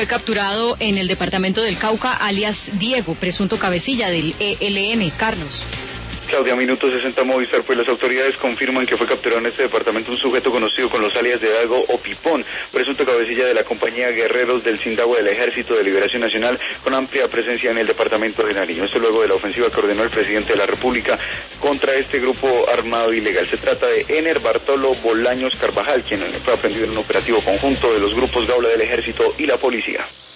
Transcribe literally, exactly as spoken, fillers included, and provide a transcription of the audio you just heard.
Fue capturado en el departamento del Cauca, alias Diego, presunto cabecilla del E L N. Carlos. Claudia, minuto sesenta Movistar, pues las autoridades confirman que fue capturado en este departamento un sujeto conocido con los alias de Dago o Pipón, presunto cabecilla de la compañía Guerreros del Sindagua del Ejército de Liberación Nacional, con amplia presencia en el departamento de Nariño. Esto luego de la ofensiva que ordenó el presidente de la República contra este grupo armado ilegal. Se trata de Ener Bartolo Bolaños Carvajal, quien fue aprendido en un operativo conjunto de los grupos Gaula del Ejército y la policía.